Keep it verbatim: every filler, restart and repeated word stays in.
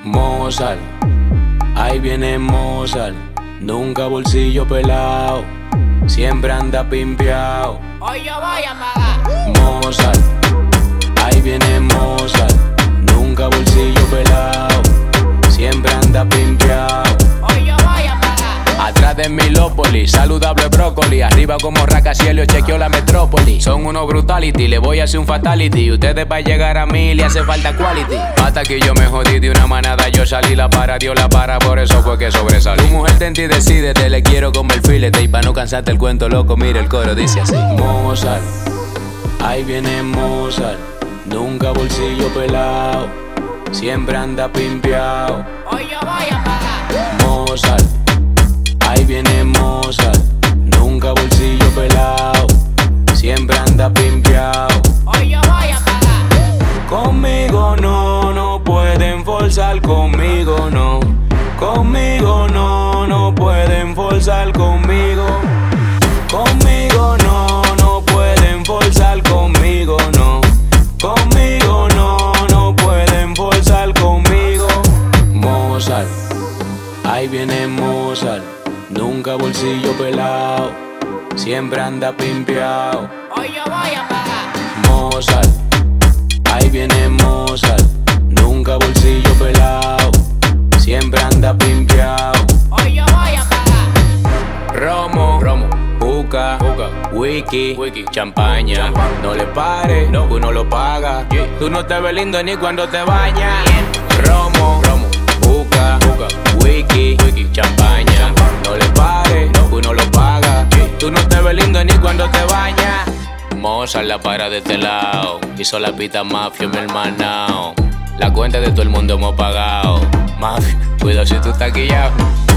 Mozart, ahí viene Mozart. Nunca bolsillo pelado, siempre anda pimpeado. Hoy yo voy a pagar. Mozart, ahí viene Mozart. Nunca bolsillo pelado, siempre anda pimpeado. Hoy yo voy a pagar. Atrás de Milópolis, saludable brócoli. Arriba como Racacielio, chequeó la metrópoli. Son unos brutality, le voy a hacer un fatality. Ustedes para llegar a mí le hace falta quality. Hasta que yo me jodí de una manada, yo salí la para, Dios la para, por eso fue que sobresalí. Tu mujer tenta y decídete, le quiero como el filete. Y pa' no cansarte el cuento loco, mira el coro, dice así. Mozart, ahí viene Mozart. Nunca bolsillo pelado, siempre anda pimpeado. Hoy yo voy a pagar. Mozart, ahí viene Mozart. Nunca bolsillo pelado, siempre anda pimpeado. Hoy yo voy a pagar. Conmigo no, no pueden forzar, conmigo no. Conmigo no, no pueden forzar conmigo. Conmigo no, no pueden forzar conmigo, no. Conmigo no, no pueden forzar conmigo. Mozart, ahí viene Mozart. Nunca bolsillo pelado, siempre anda pimpeado. Hoy yo voy a pagar. Mozart, ahí viene Mozart. Nunca bolsillo pelado, siempre anda pimpeado. Hoy yo voy a pagar. Romo, Romo, Juca, Wiki, Wiki, champaña. No le pares, no, uno lo paga. Yeah. Tú no te ves lindo ni cuando te bañas. Romo, Romo, Juca, Wiki, Wiki, champaña. No le pares, no, uno lo paga. Yeah. Tú no te ves lindo ni cuando te bañas. Mozart la para de este lado. Hizo la pita mafia, mi hermano. La cuenta de todo el mundo hemos pagado. Mafia, cuidado si tú estás quillado.